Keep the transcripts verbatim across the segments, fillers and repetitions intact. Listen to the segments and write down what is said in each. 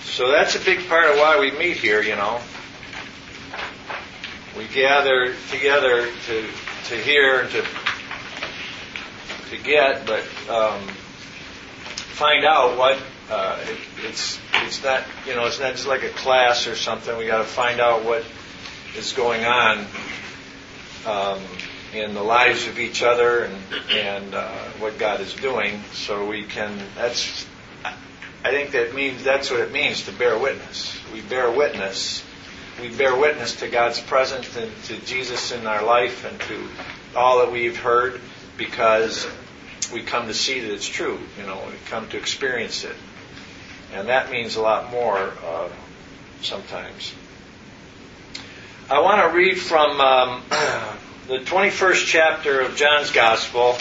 So that's a big part of why we meet here, you know. We gather together to to hear and to to get, but um, find out what uh, it, it's it's not you know it's not just like a class or something. We got to find out what is going on um, in the lives of each other and and uh, what God is doing, so we can. That's I think that means that's what it means to bear witness. We bear witness. We bear witness to God's presence and to Jesus in our life and to all that we've heard because we come to see that it's true. You know, we come to experience it. And that means a lot more uh, sometimes. I want to read from um, the twenty-first chapter of John's Gospel.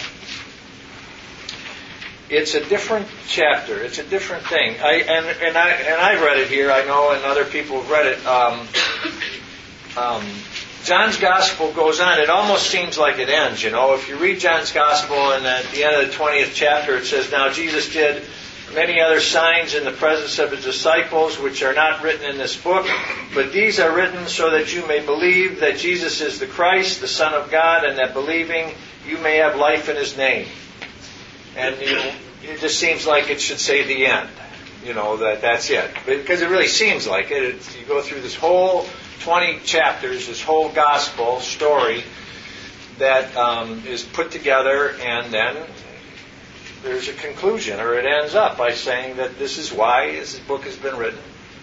It's a different chapter. It's a different thing. I, and, and, I, and I've read it here, I know, and other people have read it. Um, um, John's Gospel goes on. It almost seems like it ends, you know. If you read John's Gospel and at the end of the twentieth chapter it says, "Now Jesus did many other signs in the presence of his disciples, which are not written in this book, but these are written so that you may believe that Jesus is the Christ, the Son of God, and that believing you may have life in his name." And you know, it just seems like it should say the end. You know, that that's it. Because it really seems like it. It's, you go through this whole twenty chapters, this whole gospel story that um, is put together, and then there's a conclusion, or it ends up by saying that this is why this book has been written.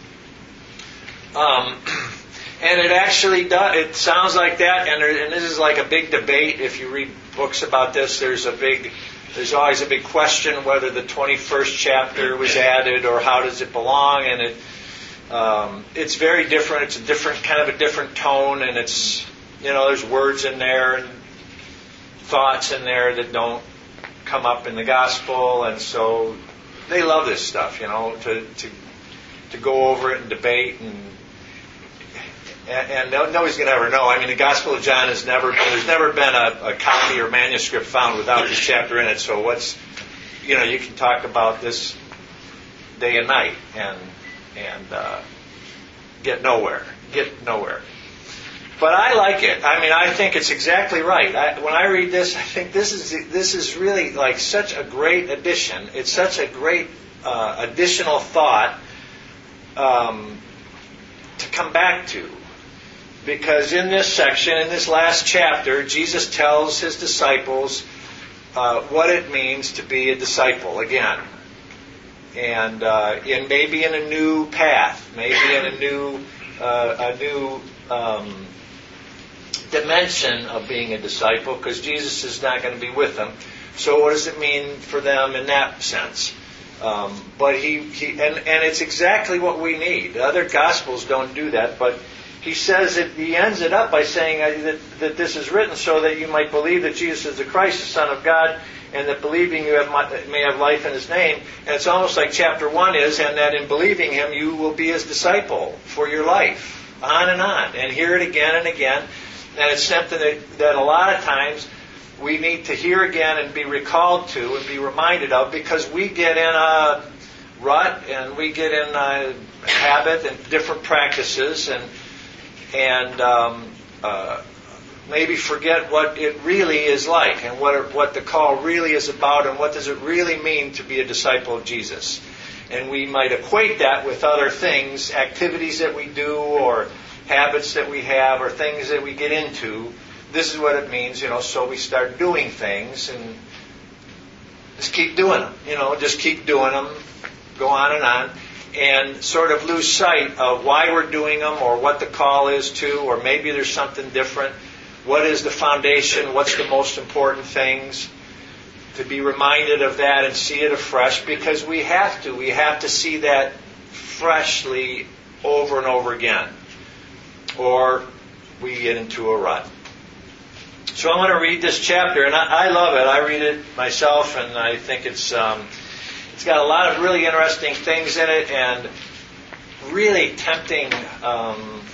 Um, and it actually does. It sounds like that, and, there, and this is like a big debate. If you read books about this, there's a big... There's always a big question whether the twenty-first chapter was added or how does it belong, and it um, it's very different. It's a different kind of a different tone, and it's you know there's words in there and thoughts in there that don't come up in the gospel, and so they love this stuff, you know, to to to go over it and debate and. And nobody's going to ever know. I mean, the Gospel of John has never, there's never been a, a copy or manuscript found without this chapter in it. So what's, you know, you can talk about this day and night and and uh, get nowhere, get nowhere. But I like it. I mean, I think it's exactly right. I, when I read this, I think this is this is really like such a great addition. It's such a great uh, additional thought um, to come back to. Because in this section, in this last chapter, Jesus tells his disciples uh, what it means to be a disciple again. And uh, in maybe in a new path, maybe in a new uh, a new um, dimension of being a disciple, because Jesus is not going to be with them. So what does it mean for them in that sense? Um, but he, he and, and it's exactly what we need. The other Gospels don't do that, but he says that he ends it up by saying uh, that, that this is written so that you might believe that Jesus is the Christ, the Son of God, and that believing you have, may have life in his name. And it's almost like chapter one is, and that in believing him you will be his disciple for your life. On and on. And hear it again and again. And it's something that, that a lot of times we need to hear again and be recalled to and be reminded of, because we get in a rut and we get in a habit and different practices and and um, uh, maybe forget what it really is like and what it, what the call really is about and what does it really mean to be a disciple of Jesus. And we might equate that with other things, activities that we do or habits that we have or things that we get into. This is what it means, you know, so we start doing things and just keep doing them, you know, just keep doing them, go on and on. And sort of lose sight of why we're doing them or what the call is to, or maybe there's something different. What is the foundation? What's the most important things? To be reminded of that and see it afresh, because we have to. We have to see that freshly over and over again, or we get into a rut. So I'm going to read this chapter, and I, I love it. I read it myself, and I think it's... Um, It's got a lot of really interesting things in it and really tempting, um,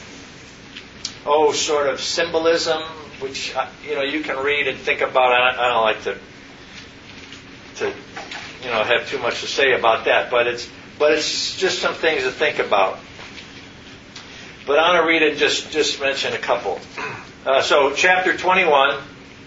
oh, sort of symbolism, which, you know, you can read and think about. I, I don't like to, to, you know, have too much to say about that, but it's But it's just some things to think about. But I want to read it, just, just mention a couple. Uh, so, chapter twenty-one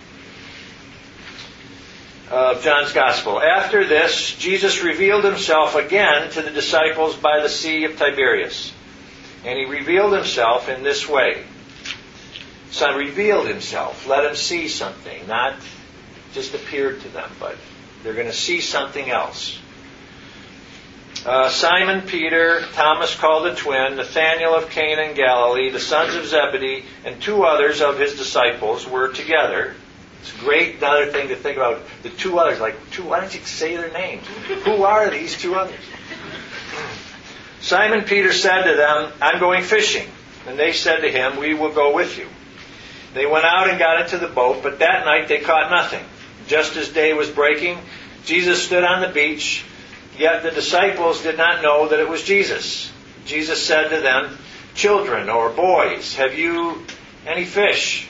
of John's Gospel. After this, Jesus revealed himself again to the disciples by the Sea of Tiberias. And he revealed himself in this way. So revealed himself. Let them see something. Not just appeared to them, but they're going to see something else. Uh, Simon Peter, Thomas called the twin, Nathanael of Cana in Galilee, the sons of Zebedee, and two others of his disciples were together. It's great, another thing to think about. The two others, like, two, why don't you say their names? Who are these two others? Simon Peter said to them, I'm going fishing. And they said to him, we will go with you. They went out and got into the boat, but that night they caught nothing. Just as day was breaking, Jesus stood on the beach, yet the disciples did not know that it was Jesus. Jesus said to them, children or boys, have you any fish?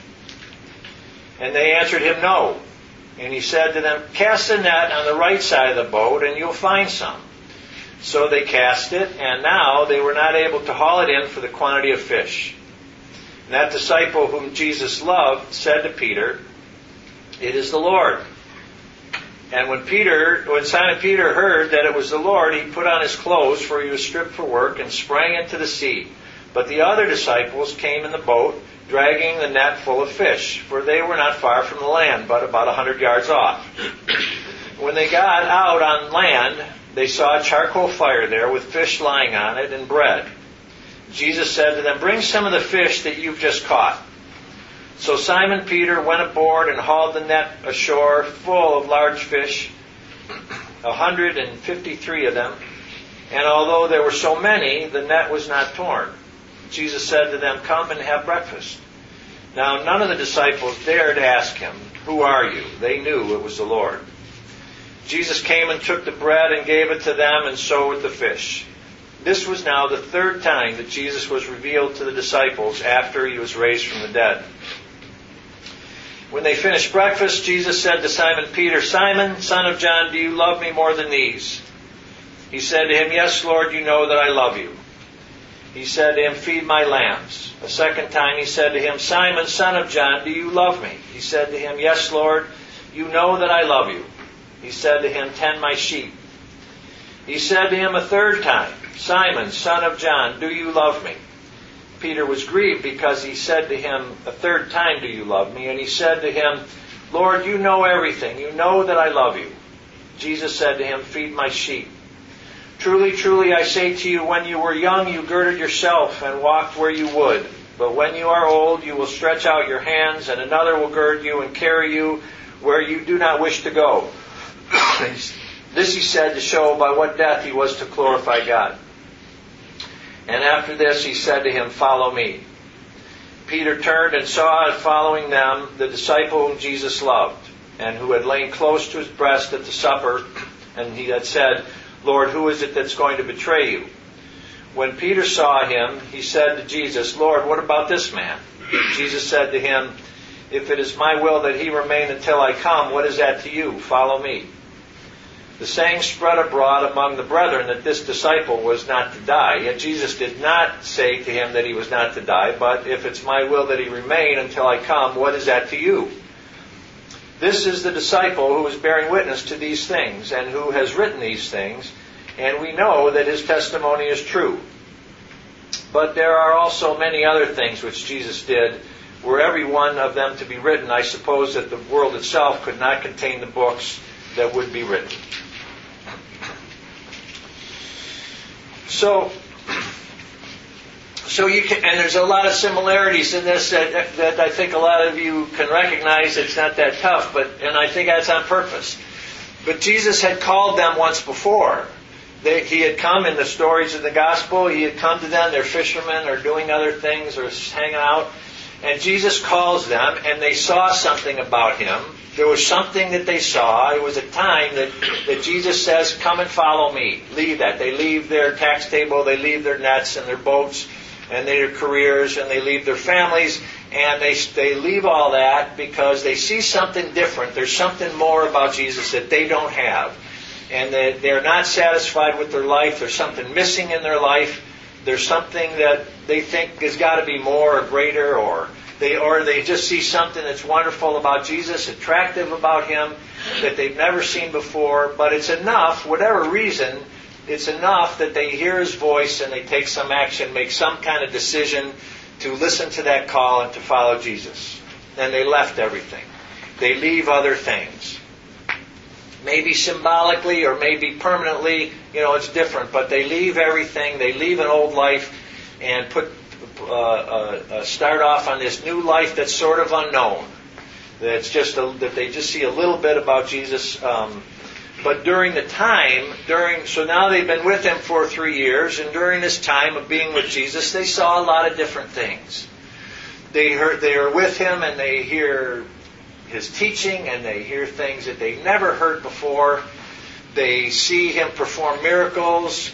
And they answered him, no. And he said to them, cast a net on the right side of the boat and you'll find some. So they cast it, and now they were not able to haul it in for the quantity of fish. And that disciple whom Jesus loved said to Peter, it is the Lord. And when Peter, when Simon Peter heard that it was the Lord, he put on his clothes, for he was stripped for work, and sprang into the sea. But the other disciples came in the boat, dragging the net full of fish, for they were not far from the land, but about a hundred yards off. When they got out on land, they saw a charcoal fire there with fish lying on it and bread. Jesus said to them, bring some of the fish that you've just caught. So Simon Peter went aboard and hauled the net ashore full of large fish, a hundred and fifty-three of them. And although there were so many, the net was not torn. Jesus said to them, come and have breakfast. Now none of the disciples dared ask him, who are you? They knew it was the Lord. Jesus came and took the bread and gave it to them, and so with the fish. This was now the third time that Jesus was revealed to the disciples after he was raised from the dead. When they finished breakfast, Jesus said to Simon Peter, Simon, son of John, do you love me more than these? He said to him, yes, Lord, you know that I love you. He said to him, feed my lambs. A second time he said to him, Simon, son of John, do you love me? He said to him, yes, Lord, you know that I love you. He said to him, tend my sheep. He said to him a third time, Simon, son of John, do you love me? Peter was grieved because he said to him a third time, do you love me? And he said to him, Lord, you know everything. You know that I love you. Jesus said to him, feed my sheep. Truly, truly, I say to you, when you were young, you girded yourself and walked where you would. But when you are old, you will stretch out your hands, and another will gird you and carry you where you do not wish to go. This he said to show by what death he was to glorify God. And after this he said to him, follow me. Peter turned and saw following them the disciple whom Jesus loved, and who had lain close to his breast at the supper, and he had said, Lord, who is it that's going to betray you? When Peter saw him, he said to Jesus, Lord, what about this man? Jesus said to him, if it is my will that he remain until I come, what is that to you? Follow me. The saying spread abroad among the brethren that this disciple was not to die. Yet Jesus did not say to him that he was not to die, but if it's my will that he remain until I come, what is that to you? This is the disciple who is bearing witness to these things, and who has written these things, and we know that his testimony is true. But there are also many other things which Jesus did. Were every one of them to be written, I suppose that the world itself could not contain the books that would be written. So, so you can, and there's a lot of similarities in this that, that I think a lot of you can recognize. It's not that tough, but and I think that's on purpose. But Jesus had called them once before. They, he had come in the stories of the gospel. He had come to them. They're fishermen or doing other things or hanging out. And Jesus calls them, and they saw something about him. There was something that they saw. It was a time that, that Jesus says, come and follow me. Leave that. They leave their tax table, they leave their nets and their boats and their careers, and they leave their families, and they, they leave all that because they see something different. There's something more about Jesus that they don't have. and they, they're not satisfied with their life. There's something missing in their life. There's something that they think has got to be more or greater, or they or they just see something that's wonderful about Jesus, attractive about Him, that they've never seen before. But it's enough, whatever reason, it's enough that they hear His voice and they take some action, make some kind of decision to listen to that call and to follow Jesus. And they left everything. They leave other things. Maybe symbolically or maybe permanently, you know, it's different. But they leave everything. They leave an old life and put uh, uh, uh, start off on this new life that's sort of unknown. That's just a, that they just see a little bit about Jesus. Um, but during the time, during so now they've been with Him for three years, and during this time of being with Jesus, they saw a lot of different things. They heard they are with Him and they hear His teaching, and they hear things that they never heard before. They see Him perform miracles.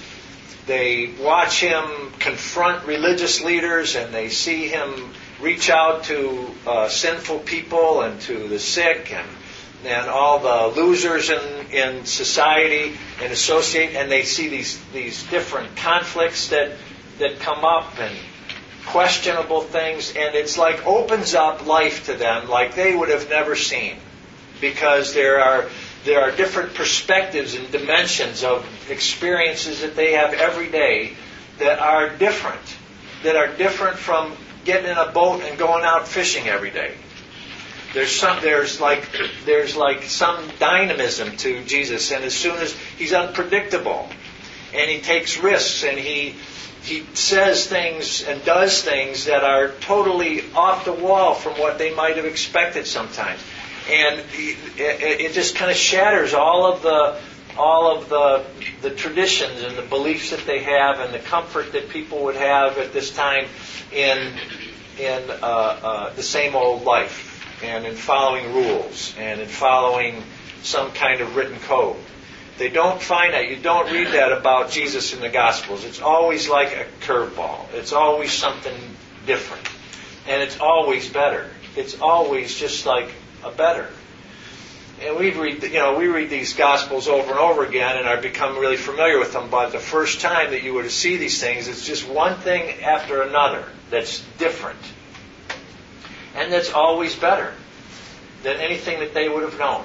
They watch Him confront religious leaders, and they see Him reach out to uh, sinful people and to the sick and and all the losers in, in society and associate, and they see these these different conflicts that that come up and questionable things, and it's like opens up life to them like they would have never seen, because there are there are different perspectives and dimensions of experiences that they have every day that are different, that are different from getting in a boat and going out fishing every day. There's some there's like there's like some dynamism to Jesus, and as soon as He's unpredictable, and He takes risks, and He He says things and does things that are totally off the wall from what they might have expected sometimes. And it just kind of shatters all of the all of the the traditions and the beliefs that they have and the comfort that people would have at this time in in uh, uh, the same old life, and in following rules and in following some kind of written code. They don't find that. You don't read that about Jesus in the Gospels. It's always like a curveball. It's always something different. And it's always better. It's always just like a better. And we read, you know, we read these Gospels over and over again and are become really familiar with them. But the first time that you were to see these things, it's just one thing after another that's different. And that's always better than anything that they would have known.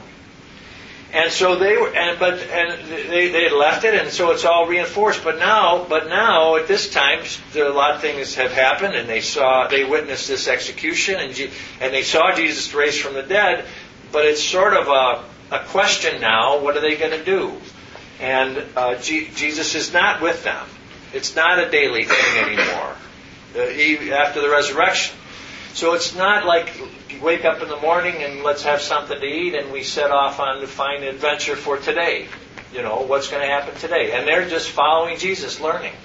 And so they were, and but and they they had left it, and so it's all reinforced. But now, but now at this time, there, a lot of things have happened, and they saw, they witnessed this execution, and and they saw Jesus raised from the dead. But it's sort of a a question now: what are they going to do? And uh, G, Jesus is not with them. It's not a daily thing anymore. Uh, he, after the resurrection. So it's not like you wake up in the morning and let's have something to eat and we set off on to find an adventure for today. You know, what's going to happen today? And they're just following Jesus, learning.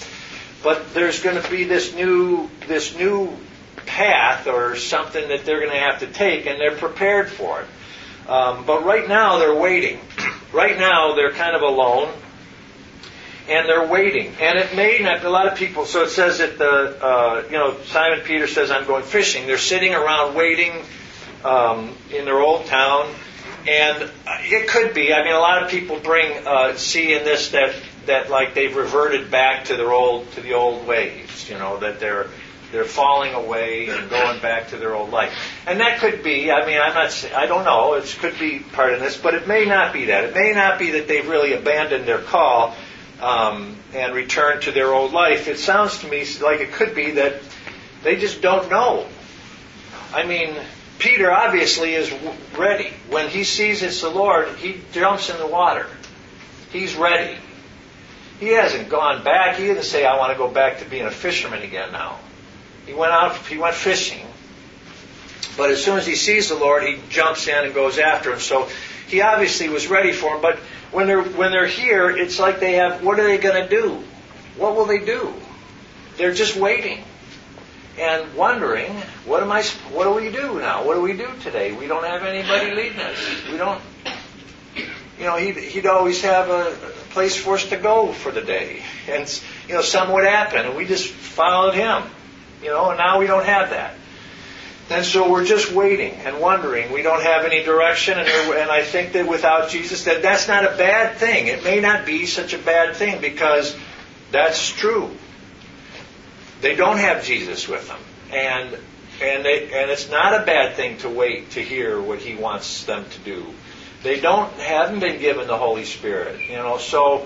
But there's going to be this new this new path or something that they're going to have to take, and they're prepared for it. Um, but right now they're waiting. Right now they're kind of alone. And they're waiting. And it may not, a lot of people, so it says that, the, uh, you know, Simon Peter says, I'm going fishing. They're sitting around waiting um, in their old town. And it could be, I mean, a lot of people bring, uh, see in this that, that like they've reverted back to their old, to the old ways, you know, that they're, they're falling away and going back to their old life. And that could be, I mean, I'm not, I don't know, it could be part of this, but it may not be that. It may not be that they've really abandoned their call Um, and return to their old life. It sounds to me like it could be that they just don't know. I mean, Peter obviously is ready. When he sees it's the Lord, he jumps in the water. He's ready. He hasn't gone back. He didn't say, I want to go back to being a fisherman again now. He went out, he went fishing. But as soon as he sees the Lord, he jumps in and goes after him. So he obviously was ready for him. But when they're when they're here, it's like they have, what are they going to do? What will they do? They're just waiting and wondering, what am I? What do we do now? What do we do today? We don't have anybody leading us. We don't. You know, he'd, he'd always have a place for us to go for the day, and you know, something would happen, and we just followed him. You know, and now we don't have that. And so we're just waiting and wondering. We don't have any direction, and, and I think that without Jesus, that that's not a bad thing. It may not be such a bad thing, because that's true. They don't have Jesus with them, and and they, and it's not a bad thing to wait to hear what He wants them to do. They don't haven't been given the Holy Spirit, you know. So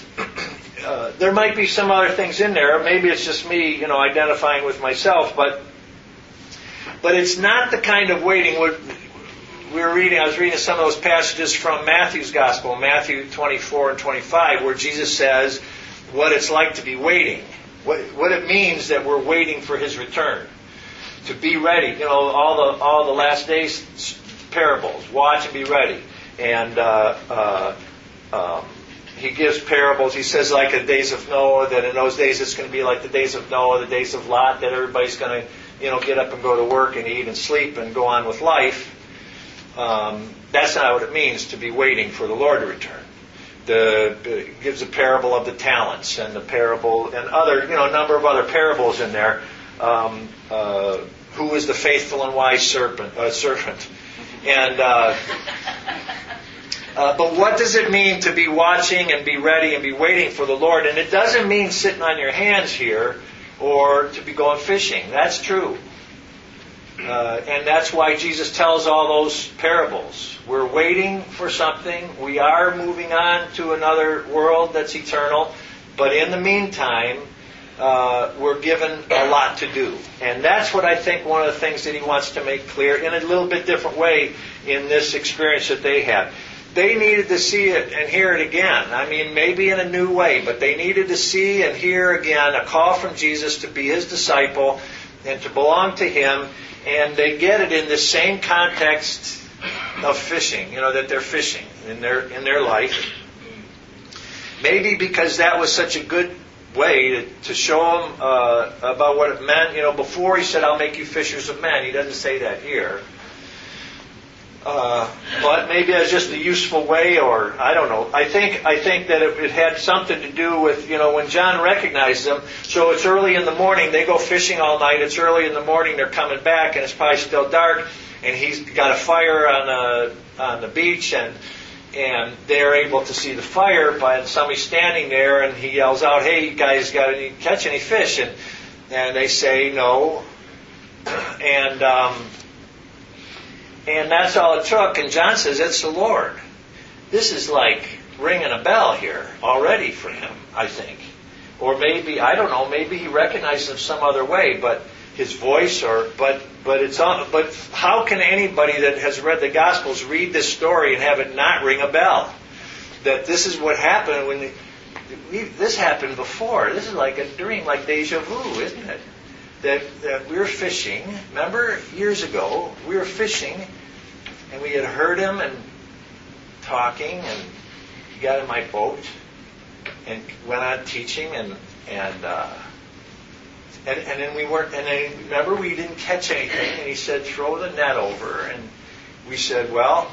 uh, there might be some other things in there. Maybe it's just me, you know, identifying with myself, but. But it's not the kind of waiting. We were reading, I was reading some of those passages from Matthew's Gospel, Matthew twenty-four and twenty-five, where Jesus says what it's like to be waiting. What, what it means that we're waiting for His return. To be ready. You know, all the all the last days parables. Watch and be ready. And uh, uh, um, He gives parables. He says, like the days of Noah, that in those days it's going to be like the days of Noah, the days of Lot, that everybody's going to, you know, get up and go to work and eat and sleep and go on with life. Um, that's not what it means to be waiting for the Lord to return. The, it gives a parable of the talents and the parable and other, you know, a number of other parables in there. Um, uh, who is the faithful and wise serpent? Uh, servant? And uh, uh, but what does it mean to be watching and be ready and be waiting for the Lord? And it doesn't mean sitting on your hands here, or to be going fishing. That's true. Uh, and that's why Jesus tells all those parables. We're waiting for something. We are moving on to another world that's eternal. But in the meantime, uh, we're given a lot to do. And that's what I think one of the things that He wants to make clear in a little bit different way in this experience that they had. They needed to see it and hear it again. I mean, maybe in a new way, but they needed to see and hear again a call from Jesus to be His disciple and to belong to Him. And they get it in the same context of fishing, you know, that they're fishing in their in their life. Maybe because that was such a good way to, to show them uh, about what it meant. You know, before He said, "I'll make you fishers of men." He doesn't say that here. Uh, but maybe that's just a useful way, or I don't know. I think I think that it, it had something to do with, you know, when John recognized them. So it's early in the morning. They go fishing all night. It's early in the morning. They're coming back, and it's probably still dark. And he's got a fire on the on the beach, and and they're able to see the fire. But somebody's standing there, and he yells out, "Hey, you guys, got any catch any fish?" And and they say no. And um, And that's all it took. And John says, it's the Lord. This is like ringing a bell here already for him, I think. Or maybe, I don't know, maybe he recognized him some other way, but his voice, or but but it's on. But how can anybody that has read the Gospels read this story and have it not ring a bell? That this is what happened when the, we, this happened before. This is like a dream, like deja vu, isn't it? That, that we were fishing. Remember, years ago, we were fishing, and we had heard him and talking, and he got in my boat and went on teaching, and and uh, and, and then we weren't. And then remember, we didn't catch anything, and he said, "Throw the net over," and we said, "Well,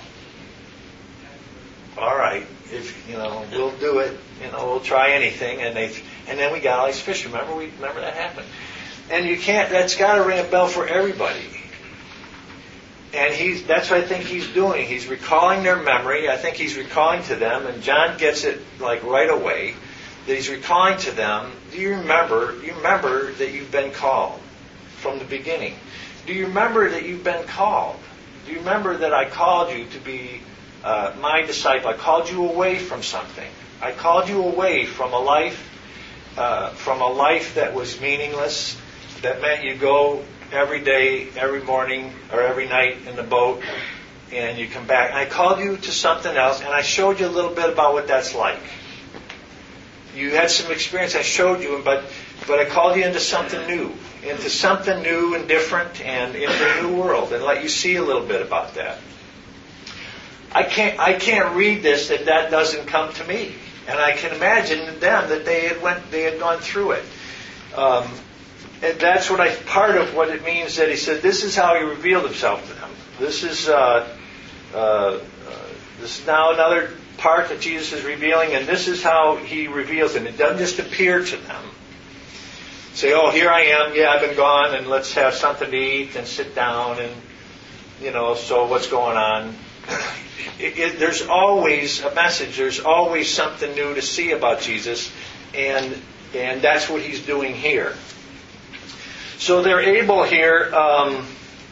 all right, if you know, we'll do it. You know, we'll try anything." And they, and then we got all these fish. Remember, we remember that happened. And you can't, that's got to ring a bell for everybody. And he's, that's what I think he's doing. He's recalling their memory. I think he's recalling to them, and John gets it like right away, that he's recalling to them, do you remember, do you remember that you've been called from the beginning? Do you remember that you've been called? Do you remember that I called you to be uh, my disciple? I called you away from something. I called you away from a life, uh, from a life that was meaningless. That meant you go every day, every morning, or every night in the boat, and you come back. And I called you to something else, and I showed you a little bit about what that's like. You had some experience, I showed you, but but I called you into something new, into something new and different, and into a new world, and let you see a little bit about that. I can't I can't read this that that doesn't come to me, and I can imagine them that they had went they had gone through it. Um, And that's what I, part of what it means that he said, this is how he revealed himself to them. This is, uh, uh, uh, this is now another part that Jesus is revealing, and this is how he reveals him. It doesn't just appear to them. say, oh, here I am, yeah, I've been gone, and let's have something to eat and sit down and, you know, so what's going on? It, it, there's always a message. There's always something new to see about Jesus, and and that's what he's doing here. So they're able here, um,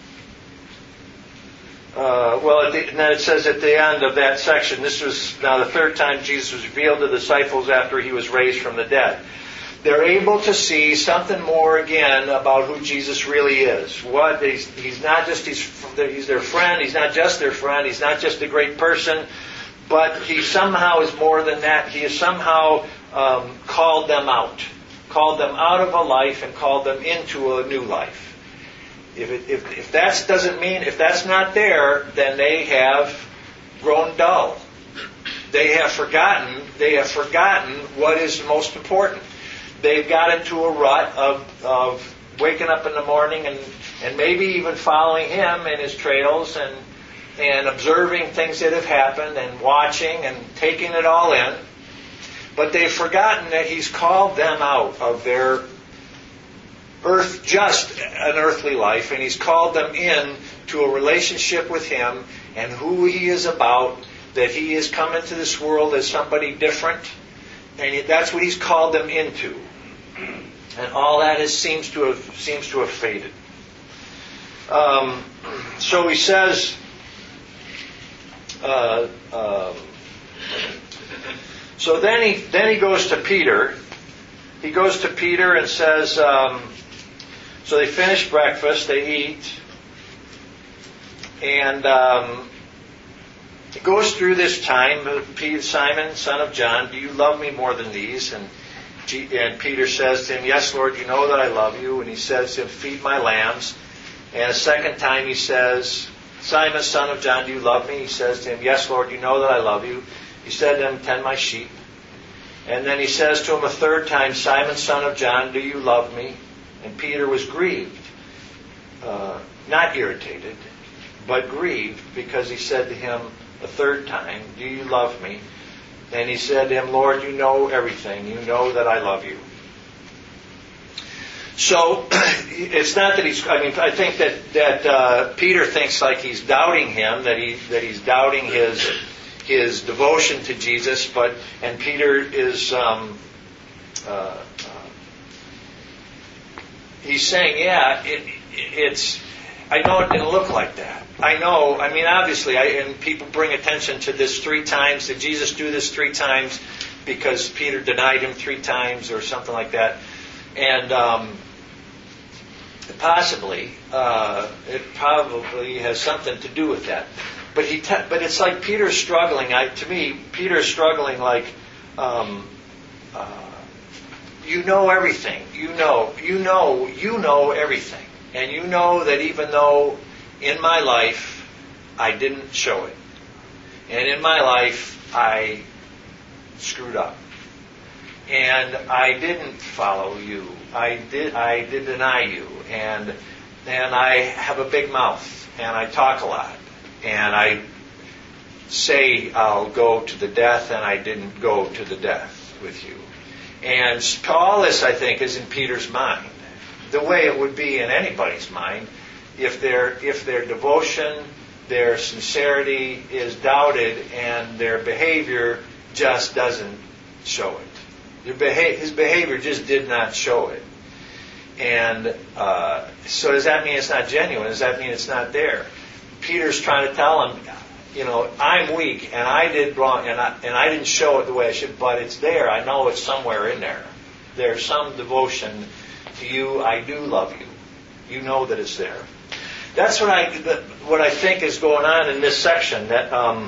uh, well, at the, and then it says at the end of that section, this was now the third time Jesus was revealed to the disciples after he was raised from the dead. They're able to see something more again about who Jesus really is. What he's, he's not just he's, he's their friend. He's not just their friend. He's not just a great person, but he somehow is more than that. He has somehow um, called them out, called them out of a life and called them into a new life. If it, if, if that doesn't mean if that's not there, then they have grown dull. They have forgotten. They have forgotten what is most important. They've got into a rut of, of waking up in the morning and, and maybe even following him in his trails and and observing things that have happened and watching and taking it all in. But they've forgotten that he's called them out of their earth, just an earthly life, and he's called them in to a relationship with him and who he is about, that he has come into this world as somebody different, and that's what he's called them into. And all that is, seems to have seems to have faded. Um, so he says, uh, um, so then he then he goes to Peter. He goes to Peter and says, um, so they finish breakfast, they eat, and um, it goes through this time. Simon, son of John, do you love me more than these? And And Peter says to him, yes, Lord, you know that I love you. And he says to him, feed my lambs. And a second time he says, Simon, son of John, do you love me? He says to him, yes, Lord, you know that I love you. He said to him, tend my sheep. And then he says to him a third time, Simon, son of John, do you love me? And Peter was grieved, uh, not irritated, but grieved, because he said to him a third time, do you love me? And he said to him, Lord, you know everything. You know that I love you. So it's not that he's. I mean, I think that that uh, Peter thinks like he's doubting him, that he that he's doubting his his devotion to Jesus. But and Peter is. Um, uh, uh, he's saying, yeah, it, it's. I know it didn't look like that. I know, I mean, obviously, I, and people bring attention to this three times. Did Jesus do this three times because Peter denied him three times or something like that? And um, possibly, uh, it probably has something to do with that. But he, te- but it's like Peter's struggling. I, to me, Peter's struggling like, um, uh, you know everything. You know, you know, you know everything. And you know that even though in my life I didn't show it, and in my life I screwed up, and I didn't follow you, I did I did deny you, and and I have a big mouth, and I talk a lot, and I say I'll go to the death, and I didn't go to the death with you. And all this, I think, is in Peter's mind. The way it would be in anybody's mind if their if their devotion, their sincerity is doubted and their behavior just doesn't show it. Their beha- his behavior just did not show it. And uh, so does that mean it's not genuine? Does that mean it's not there? Peter's trying to tell him, you know, I'm weak and I did wrong and I, and I didn't show it the way I should, but it's there. I know it's somewhere in there. There's some devotion to you. I do love you. You know that it's there. That's what I what I think is going on in this section. That um,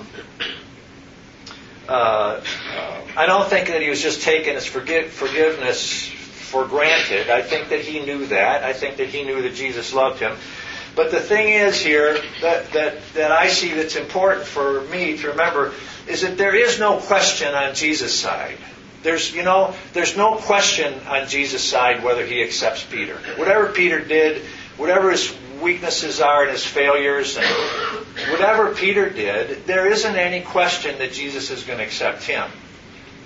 uh, uh, I don't think that he was just taking his forgive, forgiveness for granted. I think that he knew that. I think that he knew that Jesus loved him. But the thing is here that that that I see that's important for me to remember is that there is no question on Jesus' side. There's, you know, there's no question on Jesus' side whether he accepts Peter. Whatever Peter did, whatever his weaknesses are and his failures, and whatever Peter did, there isn't any question that Jesus is going to accept him.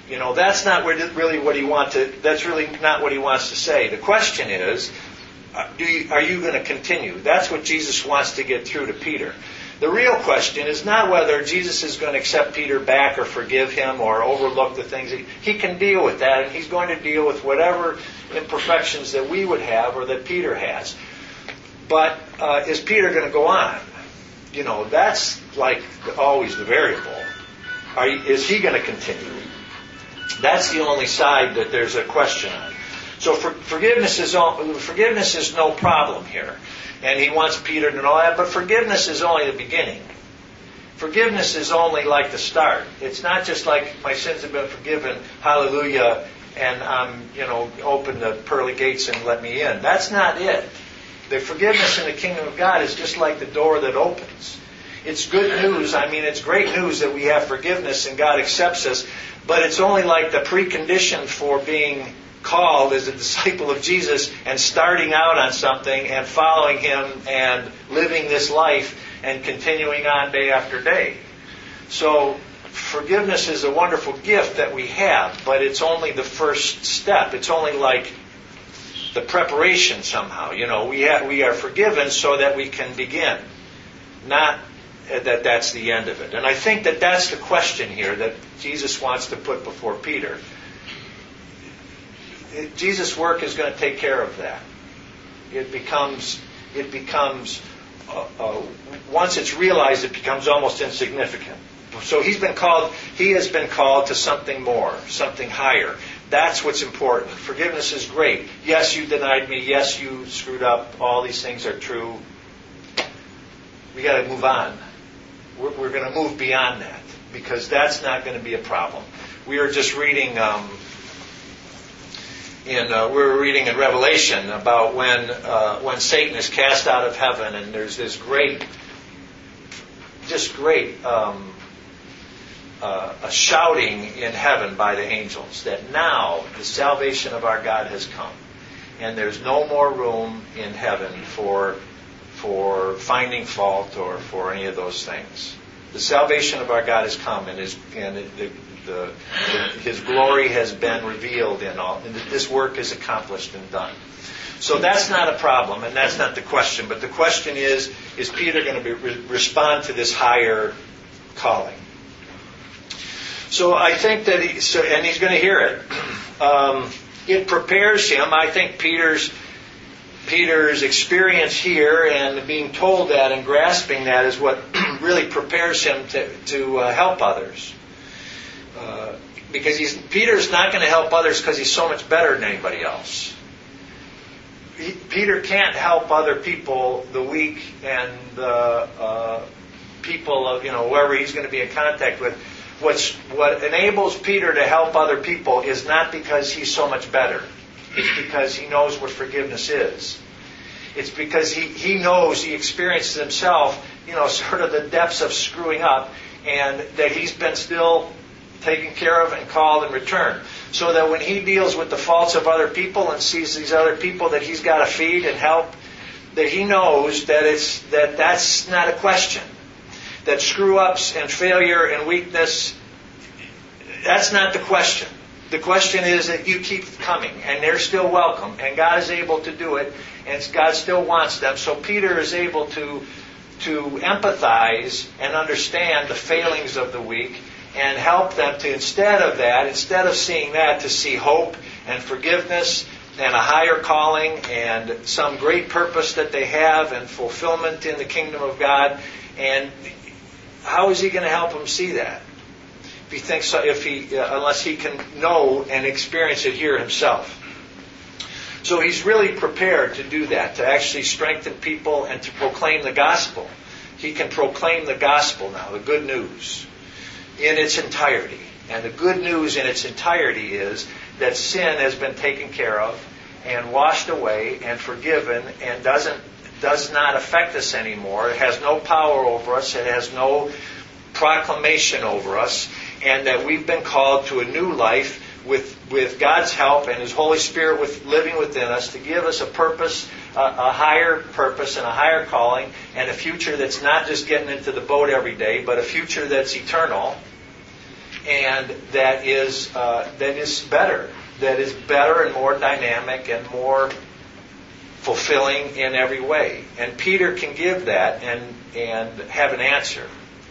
You know, that's not really what he wants to. That's really not what he wants to say. The question is, do you, are you going to continue? That's what Jesus wants to get through to Peter. The real question is not whether Jesus is going to accept Peter back or forgive him or overlook the things. He, he can deal with that, and he's going to deal with whatever imperfections that we would have or that Peter has. But uh, is Peter going to go on? You know, that's like always the variable. Are you, is he going to continue? That's the only side that there's a question on. So for, forgiveness is all, forgiveness is no problem here. And he wants Peter to know that, but forgiveness is only the beginning. Forgiveness is only like the start. It's not just like my sins have been forgiven, hallelujah, and I'm, you know, open the pearly gates and let me in. That's not it. The forgiveness in the kingdom of God is just like the door that opens. It's good news. I mean, it's great news that we have forgiveness and God accepts us, but it's only like the precondition for being called as a disciple of Jesus and starting out on something and following Him and living this life and continuing on day after day. So forgiveness is a wonderful gift that we have, but it's only the first step. It's only like the preparation somehow. You know, we have, we are forgiven so that we can begin, not that that's the end of it. And I think that that's the question here that Jesus wants to put before Peter. It, Jesus' work is going to take care of that. It becomes, it becomes, uh, uh, once it's realized, it becomes almost insignificant. So he's been called, he has been called to something more, something higher. That's what's important. Forgiveness is great. Yes, you denied me. Yes, you screwed up. All these things are true. We got to move on. We're, we're going to move beyond that because that's not going to be a problem. We were just reading um, in uh, we were reading in Revelation about when uh, when Satan is cast out of heaven, and there's this great, just great. Um, Uh, a shouting in heaven by the angels that now the salvation of our God has come, and there's no more room in heaven for for finding fault or for any of those things. The salvation of our God has come, and His and the, the, the His glory has been revealed in all. And this work is accomplished and done. So that's not a problem, and that's not the question. But the question is: is Peter going to be, re- respond to this higher calling? So I think that he, so, and he's going to hear it. Um, it prepares him. I think Peter's Peter's experience here and being told that and grasping that is what really prepares him to to uh, help others. Uh, because he's Peter's not going to help others because he's so much better than anybody else. He, Peter can't help other people, the weak and the uh, people of you know whoever he's going to be in contact with. What's, what enables Peter to help other people is not because he's so much better. It's because he knows what forgiveness is. It's because he, he knows, he experiences himself, you know, sort of the depths of screwing up, and that he's been still taken care of and called and returned. So that when he deals with the faults of other people and sees these other people that he's got to feed and help, that he knows that it's that that's not a question. That screw-ups and failure and weakness, that's not the question. The question is that you keep coming, and they're still welcome, and God is able to do it, and God still wants them. So Peter is able to, to empathize and understand the failings of the weak and help them to, instead of that, instead of seeing that, to see hope and forgiveness and a higher calling and some great purpose that they have and fulfillment in the kingdom of God. And how is he going to help him see that? If he thinks, if he, uh, unless he can know and experience it here himself. So he's really prepared to do that, to actually strengthen people and to proclaim the gospel. He can proclaim the gospel now, the good news, in its entirety. And the good news in its entirety is that sin has been taken care of and washed away and forgiven and doesn't does not affect us anymore. It has no power over us. It has no proclamation over us. And that we've been called to a new life with, with God's help and His Holy Spirit with living within us to give us a purpose, a, a higher purpose and a higher calling, and a future that's not just getting into the boat every day, but a future that's eternal. and that is uh, that is better, that is better and more dynamic and more fulfilling in every way. And Peter can give that and and have an answer.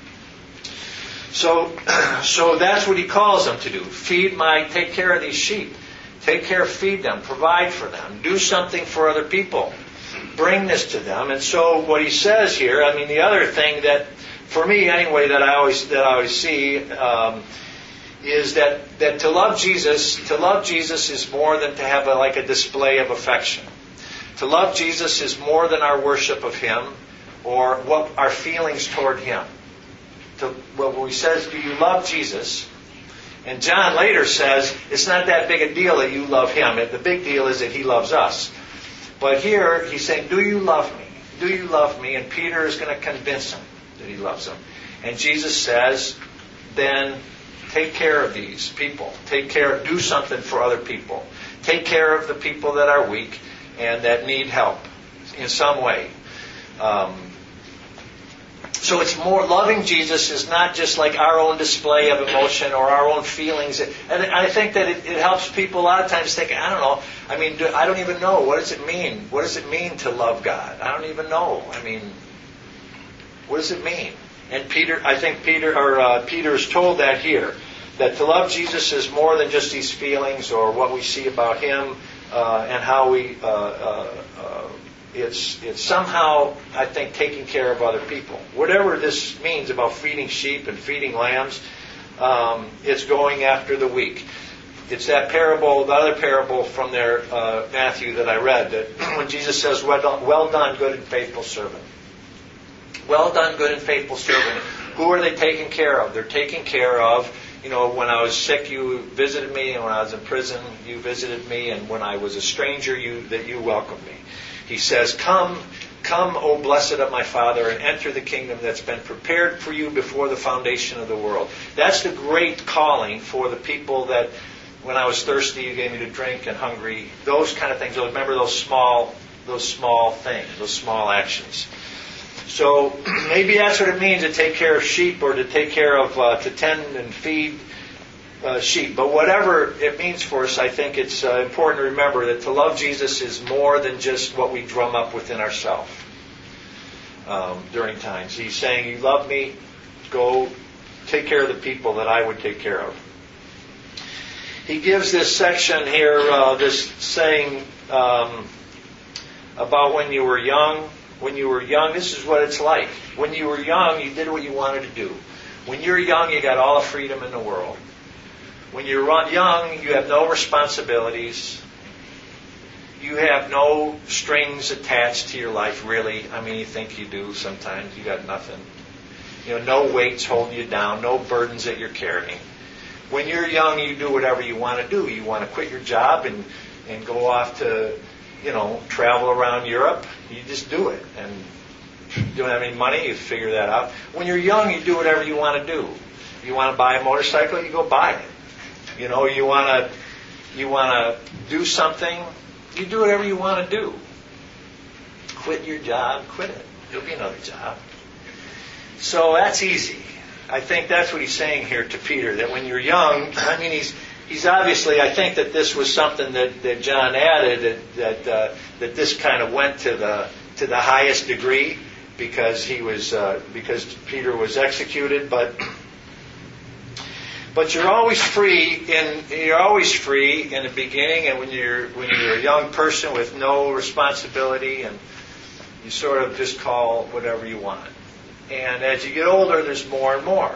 So, so that's what he calls them to do. Feed my, take care of these sheep. Take care, feed them, provide for them, do something for other people. Bring this to them. And so what he says here, I mean, the other thing that, for me anyway, that I always that I always see um, is that, that to love Jesus, to love Jesus is more than to have a, like a display of affection. To love Jesus is more than our worship of Him or what our feelings toward Him. To, well, when he says, do you love Jesus? And John later says, it's not that big a deal that you love Him. The big deal is that He loves us. But here, he's saying, do you love me? Do you love me? And Peter is going to convince him that he loves him. And Jesus says, then take care of these people. Take care, do something for other people. Take care of the people that are weak and that need help in some way. Um, So it's more, loving Jesus is not just like our own display of emotion or our own feelings. And I think that it, it helps people a lot of times think, I don't know, I mean, do, I don't even know. What does it mean? What does it mean to love God? I don't even know. I mean, what does it mean? And Peter, I think Peter, or uh, Peter is told that here, that to love Jesus is more than just these feelings or what we see about Him uh, and how we... Uh, uh, uh, It's it's somehow, I think, taking care of other people. Whatever this means about feeding sheep and feeding lambs, um, it's going after the weak. It's that parable, the other parable from there, uh, Matthew, that I read, that when Jesus says, well done, well done, good and faithful servant. Well done, good and faithful servant. Who are they taking care of? They're taking care of, you know, when I was sick, you visited me, and when I was in prison, you visited me, and when I was a stranger, you that you welcomed me. He says, come, come, O blessed of my Father, and enter the kingdom that's been prepared for you before the foundation of the world. That's the great calling for the people that, when I was thirsty, you gave me to drink, and hungry, those kind of things. Remember those small, those small things, those small actions. So maybe that's what it means to take care of sheep or to take care of, uh, to tend and feed Uh, sheep. But whatever it means for us, I think it's uh, important to remember that to love Jesus is more than just what we drum up within ourselves um, during times. He's saying, you love me, go take care of the people that I would take care of. He gives this section here, uh, this saying um, about when you were young. When you were young, this is what it's like. When you were young, you did what you wanted to do. When you're young, you got all the freedom in the world. When you're young, you have no responsibilities. You have no strings attached to your life, really. I mean, you think you do sometimes. You got nothing. You know, no weights holding you down, no burdens that you're carrying. When you're young, you do whatever you want to do. You want to quit your job and, and go off to, you know, travel around Europe. You just do it. And if you don't have any money, you figure that out. When you're young, you do whatever you want to do. You want to buy a motorcycle, you go buy it. You know, you want to you want to do something, you do whatever you want to do. Quit your job, quit it. There'll be another job. So that's easy. I think that's what he's saying here to Peter, that when you're young, I mean, he's he's obviously, I think that this was something that, that John added, that that, uh, that this kind of went to the to the highest degree because he was uh, because Peter was executed, but. But you're always free in you're always free in the beginning, and when you're when you're a young person with no responsibility, and you sort of just call whatever you want. And as you get older, there's more and more.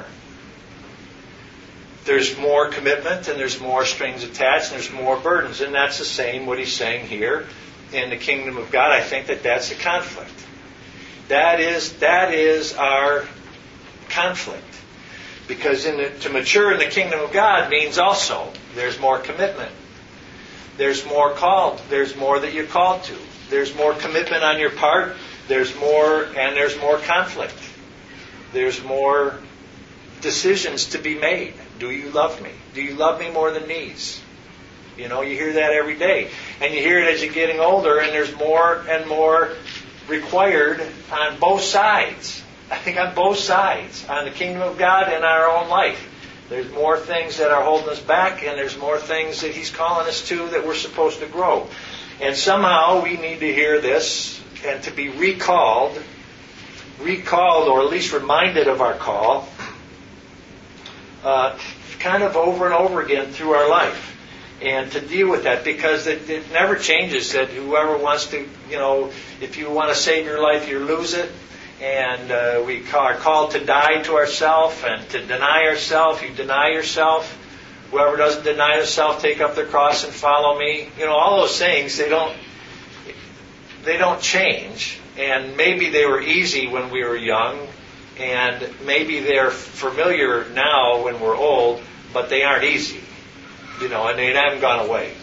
There's more commitment, and there's more strings attached, and there's more burdens, and that's the same what he's saying here in the kingdom of God. I think that that's a conflict. That is that is our conflict. Because in the, to mature in the kingdom of God means also there's more commitment. There's more called. There's more that you're called to. There's more commitment on your part. There's more, and there's more conflict. There's more decisions to be made. Do you love me? Do you love me more than these? You know, you hear that every day. And you hear it as you're getting older, and there's more and more required on both sides. I think on both sides, on the kingdom of God and our own life. There's more things that are holding us back, and there's more things that He's calling us to that we're supposed to grow. And somehow we need to hear this and to be recalled, recalled or at least reminded of our call, uh, kind of over and over again through our life. And to deal with that, because it, it never changes. That whoever wants to, you know, if you want to save your life, you lose it. And uh, we are called to die to ourselves and to deny ourselves. You deny yourself. Whoever doesn't deny himself, take up their cross and follow me. You know, all those things, they don't, they don't change. And maybe they were easy when we were young, and maybe they're familiar now when we're old, but they aren't easy. You know, and they haven't gone away.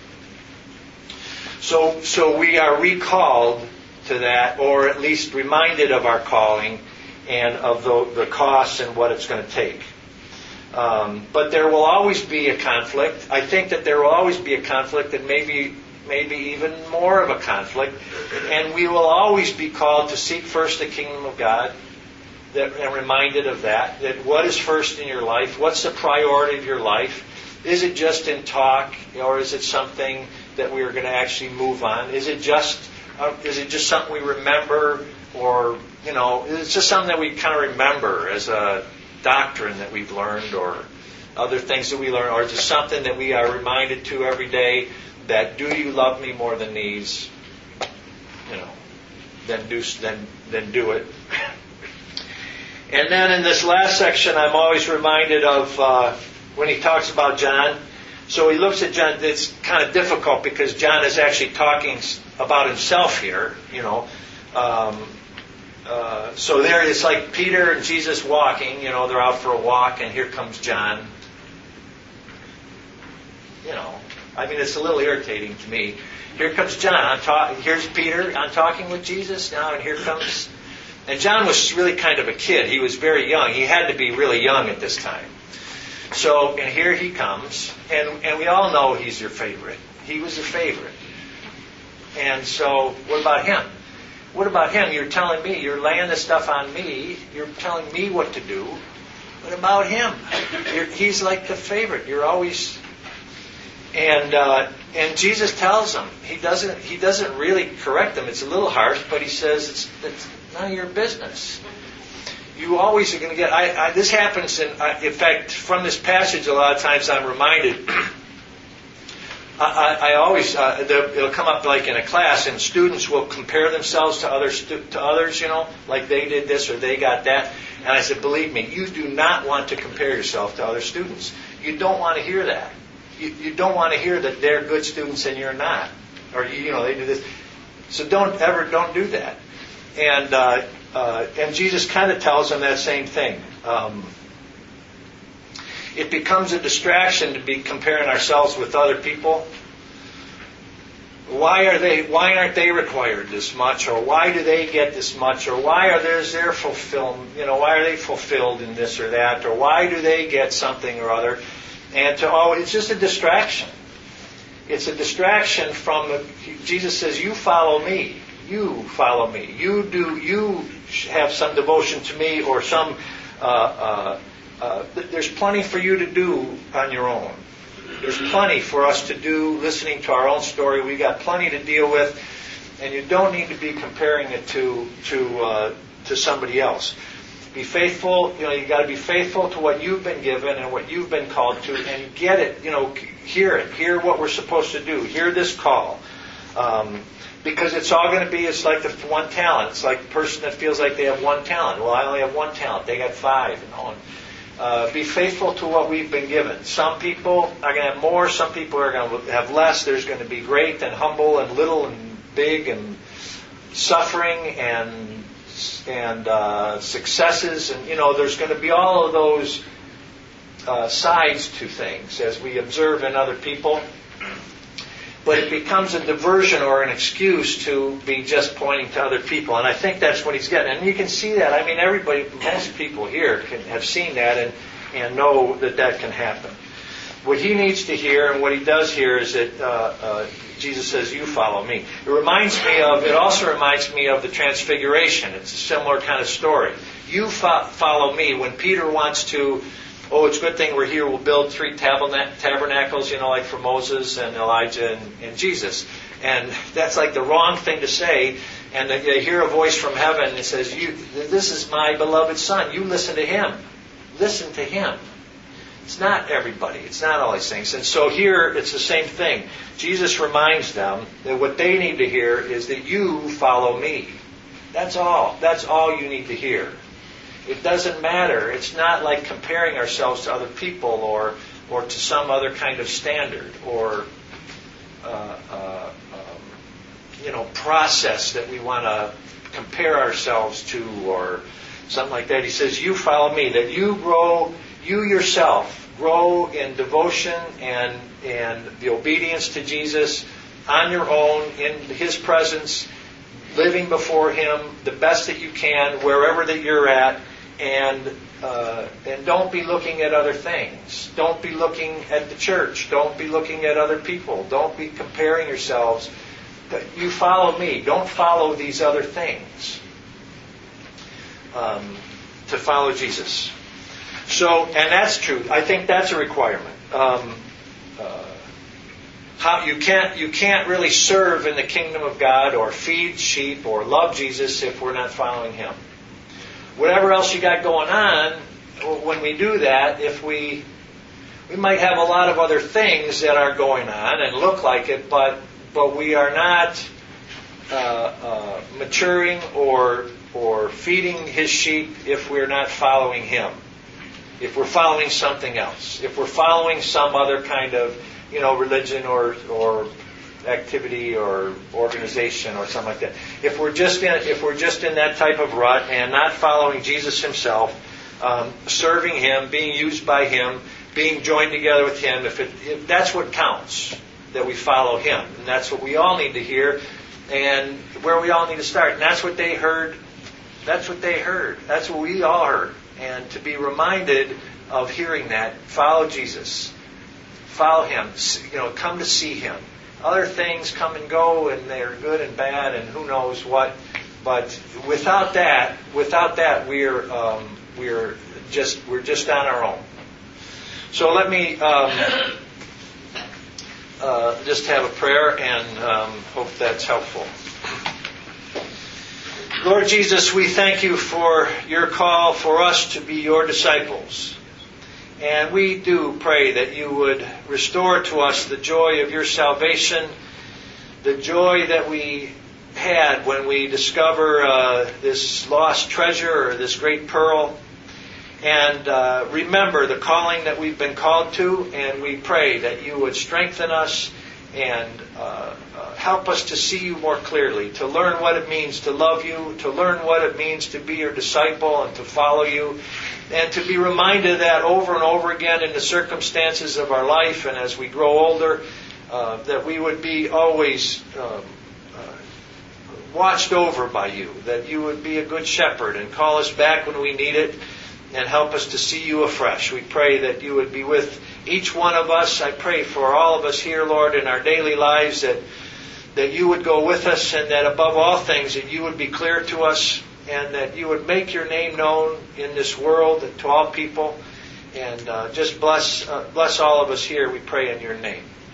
So, so we are recalled to that, or at least reminded of our calling and of the, the costs and what it's going to take. Um, but there will always be a conflict. I think that there will always be a conflict, and maybe, maybe even more of a conflict. And we will always be called to seek first the kingdom of God, that, and reminded of that. That what is first in your life? What's the priority of your life? Is it just in talk, or is it something that we are going to actually move on? Is it just uh, is it just something we remember, or you know, is it just something that we kind of remember as a doctrine that we've learned, or other things that we learn, or is it something that we are reminded to every day that do you love me more than these? You know, then do then then do it. And then in this last section, I'm always reminded of. Uh, When he talks about John, so he looks at John. It's kind of difficult because John is actually talking about himself here, you know. Um, uh, so there it's like Peter and Jesus walking, you know, they're out for a walk, and here comes John. You know, I mean, it's a little irritating to me. Here comes John. I'm ta- here's Peter. I'm talking with Jesus now, and here comes. And John was really kind of a kid. He was very young. He had to be really young at this time. So, and here he comes, and, and we all know he's your favorite. He was a favorite. And so, what about him? What about him? You're telling me, you're laying this stuff on me, you're telling me what to do. What about him? You're, he's like the favorite. You're always... And uh, and Jesus tells him, he doesn't he doesn't really correct him. It's a little harsh, but he says, it's, it's none of your business. You always are going to get... I, I, this happens, in, I, in fact, from this passage, a lot of times I'm reminded... I, I, I always... Uh, it'll come up like in a class, and students will compare themselves to, other stu- to others, you know, like they did this or they got that. And I said, believe me, you do not want to compare yourself to other students. You don't want to hear that. You, you don't want to hear that they're good students and you're not. Or, you know, they do this. So don't ever, don't do that. And... Uh, Uh, and Jesus kind of tells them that same thing. Um, it becomes a distraction to be comparing ourselves with other people. Why are they? Why aren't they required this much? Or why do they get this much? Or why are theirs their fulfilled? You know, why are they fulfilled in this or that? Or why do they get something or other? And to oh, it's just a distraction. It's a distraction from. Jesus says, "You follow me. You follow me. You do. You have some devotion to me, or some. Uh, uh, uh, there's plenty for you to do on your own. There's plenty for us to do. Listening to our own story, we got plenty to deal with, and you don't need to be comparing it to to uh, to somebody else. Be faithful. You know, you got to be faithful to what you've been given and what you've been called to, and get it. You know, hear it. Hear what we're supposed to do. Hear this call." Um, Because it's all going to be, it's like the one talent. It's like the person that feels like they have one talent. Well, I only have one talent. They got five. You know. And, uh, be faithful to what we've been given. Some people are going to have more. Some people are going to have less. There's going to be great and humble and little and big and suffering and and uh, successes. And, you know, there's going to be all of those uh, sides to things as we observe in other people. But it becomes a diversion or an excuse to be just pointing to other people. And I think that's what he's getting. And you can see that. I mean, everybody, most people here can have seen that and, and know that that can happen. What he needs to hear and what he does hear is that uh, uh, Jesus says, "You follow me." It reminds me of, it also reminds me of the Transfiguration. It's a similar kind of story. You fo- follow me. When Peter wants to oh, it's a good thing we're here. We'll build three tabernacles, you know, like for Moses and Elijah and, and Jesus. And that's like the wrong thing to say. And they hear a voice from heaven that says, "You, this is my beloved Son. You listen to Him. Listen to Him." It's not everybody. It's not all these things. And so here, it's the same thing. Jesus reminds them that what they need to hear is that you follow me. That's all. That's all you need to hear. It doesn't matter. It's not like comparing ourselves to other people or or to some other kind of standard or uh, uh, um, you know process that we want to compare ourselves to or something like that. He says, "You follow me." That you grow, you yourself grow in devotion and and the obedience to Jesus on your own in His presence, living before Him the best that you can wherever that you're at. And uh, and don't be looking at other things. Don't be looking at the church. Don't be looking at other people. Don't be comparing yourselves. You follow me. Don't follow these other things. Um, to follow Jesus. So, and that's true. I think that's a requirement. Um, uh, how you can't you can't really serve in the kingdom of God or feed sheep or love Jesus if we're not following Him. Whatever else you got going on, when we do that, if we we might have a lot of other things that are going on and look like it, but but we are not uh, uh, maturing or or feeding His sheep if we're not following Him. If we're following something else, if we're following some other kind of you know religion or or activity or organization or something like that. If we're just in if we're just in that type of rut and not following Jesus Himself, um, serving Him, being used by Him, being joined together with Him, if, it, if that's what counts, that we follow Him, and that's what we all need to hear, and where we all need to start. And that's what they heard. That's what they heard. That's what we all heard. And to be reminded of hearing that, follow Jesus, follow Him. You know, come to see Him. Other things come and go, and they're good and bad, and who knows what. But without that, without that, we're um, we're just we're just on our own. So let me um, uh, just have a prayer, and um, hope that's helpful. Lord Jesus, we thank You for Your call for us to be Your disciples. And we do pray that You would restore to us the joy of Your salvation, the joy that we had when we discover uh, this lost treasure or this great pearl. And uh, remember the calling that we've been called to, and we pray that You would strengthen us and uh, uh, help us to see You more clearly, to learn what it means to love You, to learn what it means to be Your disciple and to follow You, and to be reminded that over and over again in the circumstances of our life and as we grow older, uh, that we would be always um, uh, watched over by You, that You would be a good shepherd and call us back when we need it and help us to see You afresh. We pray that You would be with each one of us. I pray for all of us here, Lord, in our daily lives, that that You would go with us, and that above all things that You would be clear to us, and that You would make Your name known in this world and to all people. And uh, just bless uh, bless all of us here, we pray in Your name.